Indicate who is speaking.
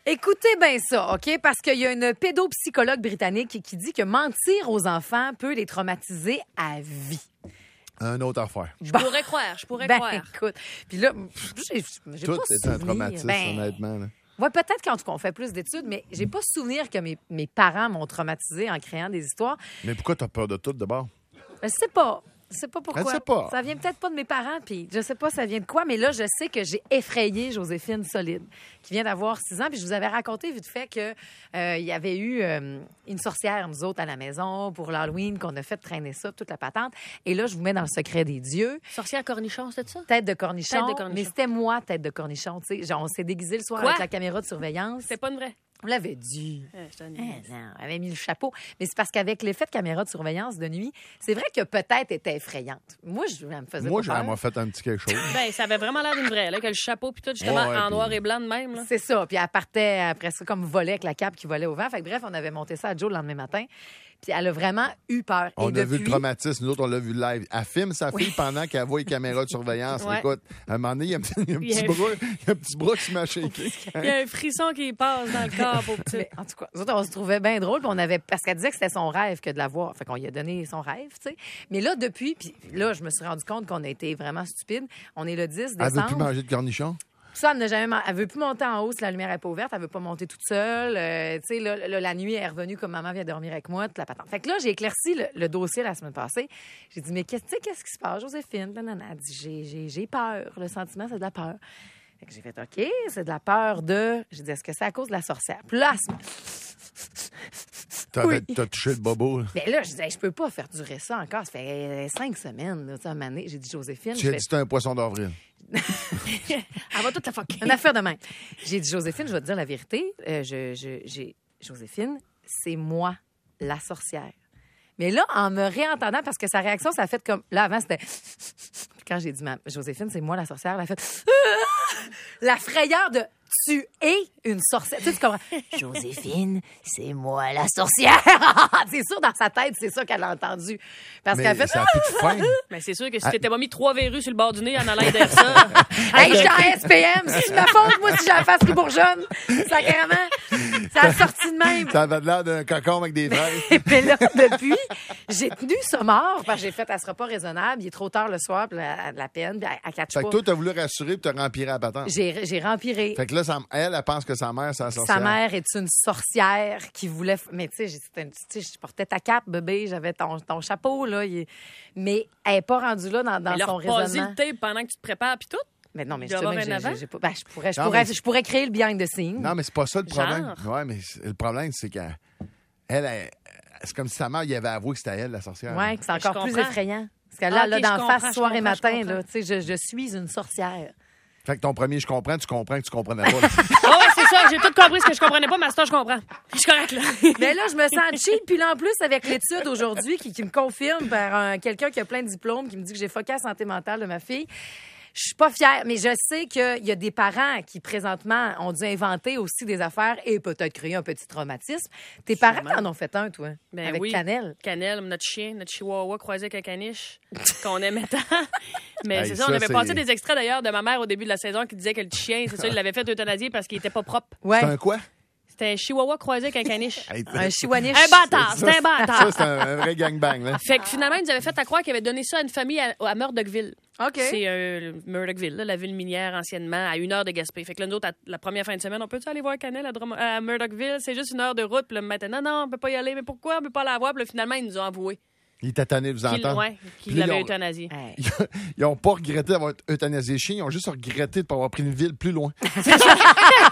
Speaker 1: Écoutez bien ça, OK? Parce qu'il y a une pédopsychologue britannique qui dit que mentir aux enfants peut les traumatiser à vie.
Speaker 2: Une autre affaire.
Speaker 3: Je pourrais croire.
Speaker 1: Écoute, puis là, j'ai
Speaker 2: Tout
Speaker 1: pas
Speaker 2: est un
Speaker 1: souvenir.
Speaker 2: traumatisme, honnêtement. Là.
Speaker 1: Ouais, peut-être qu'en tout cas, on fait plus d'études, mais j'ai pas souvenir que mes parents m'ont traumatisé en créant des histoires.
Speaker 2: Mais pourquoi tu as peur de tout, d'abord?
Speaker 1: Je sais pas. Je sais pas pourquoi.
Speaker 2: Je sais pas.
Speaker 1: Ça vient peut-être pas de mes parents, puis je sais pas ça vient de quoi, mais là, je sais que j'ai effrayé Joséphine Solide, qui vient d'avoir 6 ans, puis je vous avais raconté vite fait que il y avait eu une sorcière, nous autres, à la maison, pour l'Halloween, qu'on a fait traîner ça, toute la patente. Et là, je vous mets dans le secret des dieux.
Speaker 3: Sorcière cornichon, c'est ça?
Speaker 1: Tête de cornichon.
Speaker 3: Tête de cornichon.
Speaker 1: Mais c'était moi, tête de cornichon, tu sais. Genre, on s'est déguisé le soir
Speaker 3: Quoi?
Speaker 1: avec la caméra de surveillance.
Speaker 3: C'est pas une vraie.
Speaker 1: On l'avait dit.
Speaker 3: Je te
Speaker 1: Non, on avait mis le chapeau. Mais c'est parce qu'avec l'effet de caméra de surveillance de nuit, c'est vrai que peut-être était effrayante. Moi, elle me faisait
Speaker 2: Moi,
Speaker 1: pas peur.
Speaker 2: elle m'a fait un petit quelque chose.
Speaker 3: Ben, ça avait vraiment l'air d'une vraie, là, que le chapeau, puis tout, justement,
Speaker 2: Ouais,
Speaker 3: en
Speaker 2: puis-
Speaker 3: noir et blanc de même. Là.
Speaker 1: C'est ça. Puis elle partait après ça comme volait avec la cape qui volait au vent. Fait que bref, on avait monté ça à Joe le lendemain matin. Puis elle a vraiment eu peur.
Speaker 2: On
Speaker 1: Et
Speaker 2: a vu le
Speaker 1: depuis...
Speaker 2: traumatisme, nous autres, on l'a vu live. Elle filme sa fille pendant qu'elle voit les caméras de surveillance.
Speaker 3: Ouais.
Speaker 2: Écoute, à un moment donné, il y a un petit bras qui m'a shaké.
Speaker 3: Il y a un frisson qui passe dans le corps, pour petit.
Speaker 1: Mais en tout cas, nous autres, on se trouvait bien drôle. Puis on avait... Parce qu'elle disait que c'était son rêve que de la voir. Fait qu'on lui a donné son rêve, tu sais. Mais là, depuis, puis là, je me suis rendu compte qu'on a été vraiment stupides. On est le 10 décembre.
Speaker 2: Elle veut plus manger de cornichons?
Speaker 1: Ça, elle veut plus monter en haut si la lumière n'est pas ouverte. Elle veut pas monter toute seule. Tu sais, là, la nuit, elle est revenue comme maman vient dormir avec moi, toute la patente. Fait que là, j'ai éclairci le dossier la semaine passée. J'ai dit, mais qu'est-ce qui se passe, Joséphine? Nanana. Elle dit, j'ai peur. Le sentiment, c'est de la peur. Fait que j'ai fait, OK, c'est de la peur de... J'ai dit, est-ce que c'est à cause de la sorcière? Puis là,
Speaker 2: T'as touché le bobo, là.
Speaker 1: mais là, je disais, je peux pas faire durer ça encore. Ça fait 5 semaines, là, tu sais, un moment donné. J'ai dit, Joséphine...
Speaker 2: Tu as dit que c'était un poisson d'avril.
Speaker 3: Elle va toute la fucker.
Speaker 1: Une affaire de même. J'ai dit, Joséphine, je vais te dire la vérité. Joséphine, c'est moi, la sorcière. Mais là, en me réentendant, parce que sa réaction, ça a fait comme... Là, avant, c'était... Puis quand j'ai dit, Joséphine, c'est moi, la sorcière, elle a fait... La frayeur de... Tu es une sorcière. Tu sais, tu comprends? Joséphine, c'est moi, la sorcière. C'est sûr, dans sa tête, c'est ça qu'elle a entendu. Parce
Speaker 2: Mais
Speaker 1: qu'elle a fait...
Speaker 2: ça a plus de fin.
Speaker 3: Mais c'est sûr que si t'étais pas mis 3 verrues sur le bord du nez en allant dire ça.
Speaker 1: Hey, je suis en SPM, c'est ma faute, moi, si j'ai la face ribourgeonne. Sacrément. Ça a sorti de même.
Speaker 2: Ça avait l'air d'un cocon avec des fraises.
Speaker 1: Et puis là, depuis, j'ai tenu ça mort parce que j'ai fait, elle sera pas raisonnable. Il est trop tard le soir, puis elle a de la peine, puis elle catch
Speaker 2: Fait
Speaker 1: pas.
Speaker 2: que toi, t'as voulu rassurer et t'as rempiré la patente.
Speaker 1: J'ai rempiré.
Speaker 2: Fait que là, elle pense que sa mère, c'est la sorcière.
Speaker 1: Sa mère est une sorcière qui voulait... Mais tu sais, je portais ta cape, bébé, j'avais ton chapeau, là. Mais elle n'est pas rendue là dans
Speaker 3: Elle
Speaker 1: son
Speaker 3: leur passer
Speaker 1: raisonnement.
Speaker 3: le tape pendant que tu te prépares, puis tout.
Speaker 1: Mais non, mais
Speaker 3: Il doit avoir
Speaker 1: justement,
Speaker 3: un avant?
Speaker 1: j'ai pas... Ben,
Speaker 2: Non,
Speaker 1: je pourrais créer le behind the scenes.
Speaker 2: Non, mais c'est pas ça le problème.
Speaker 3: Genre.
Speaker 2: Ouais, mais le problème, c'est qu'elle... C'est comme si sa mère y avait avoué que c'était elle, la sorcière.
Speaker 1: Oui, c'est encore
Speaker 3: Je
Speaker 1: plus
Speaker 3: comprends.
Speaker 1: effrayant. Parce que là,
Speaker 3: Ok,
Speaker 1: là
Speaker 3: je
Speaker 1: d'en
Speaker 3: comprends,
Speaker 1: face,
Speaker 3: je
Speaker 1: soir et
Speaker 3: comprends,
Speaker 1: matin,
Speaker 3: je
Speaker 1: là, tu sais, je suis une sorcière.
Speaker 2: Fait que ton premier, je comprends, tu comprends que tu comprenais pas.
Speaker 3: Ah ouais, c'est ça. J'ai tout compris ce que je comprenais pas, mais à ce temps, je comprends. Je suis correct, là.
Speaker 1: Mais là, je me sens cheap. Puis là, en plus, avec l'étude aujourd'hui qui me confirme par quelqu'un qui a plein de diplômes, qui me dit que j'ai fucké la santé mentale de ma fille, je suis pas fière. Mais je sais qu'il y a des parents qui, présentement, ont dû inventer aussi des affaires et peut-être créer un petit traumatisme. Tes parents en ont fait un, toi,
Speaker 3: Ben
Speaker 1: avec
Speaker 3: oui.
Speaker 1: Cannelle.
Speaker 3: Cannelle, notre chien, notre chihuahua croisé avec un caniche, qu'on aimait tant. Mais
Speaker 2: Hey,
Speaker 3: c'est ça, on
Speaker 2: ça,
Speaker 3: avait
Speaker 2: c'est-
Speaker 3: passé des extraits d'ailleurs de ma mère au début de la saison qui disait que le chien, c'est ça, il l'avait fait euthanasier parce qu'il était pas propre.
Speaker 1: Ouais.
Speaker 2: C'est un quoi?
Speaker 3: C'était un chihuahua croisé avec un caniche.
Speaker 2: Hey,
Speaker 1: Un chihuaniche.
Speaker 3: Un bâtard, c'était un
Speaker 2: Ça,
Speaker 3: bâtard.
Speaker 2: c'est un vrai gangbang, là.
Speaker 3: Fait que finalement, ils nous avaient fait à croire qu'ils avaient donné ça à une famille à Murdochville.
Speaker 1: OK.
Speaker 3: C'est Murdochville, là, la ville minière anciennement, à 1 heure de Gaspé. Fait que là, nous autres, la première fin de semaine, on peut-tu aller voir Cannelle à Murdochville? C'est juste 1 heure de route. Puis là, le matin, non, on peut pas y aller. Mais pourquoi on peut pas la voir? Puis là, finalement, ils nous ont avoué
Speaker 2: Il était tanné de vous entendre.
Speaker 3: qu'ils
Speaker 2: Puis là,
Speaker 3: l'avaient
Speaker 2: ils ont-
Speaker 3: euthanasié.
Speaker 1: Hey.
Speaker 2: Ils n'ont pas regretté d'avoir euthanasié le chien, ils ont juste regretté de ne pas avoir pris une ville plus loin.